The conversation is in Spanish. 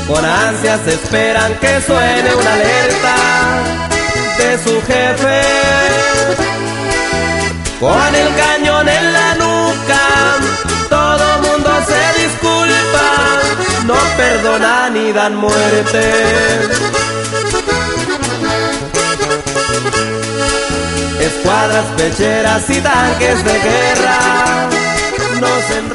con ansias esperan que suene una alerta de su jefe. Con el cañón en la nuca, todo mundo se disculpa, no perdonan ni dan muerte. Escuadras pecheras y tanques de guerra no se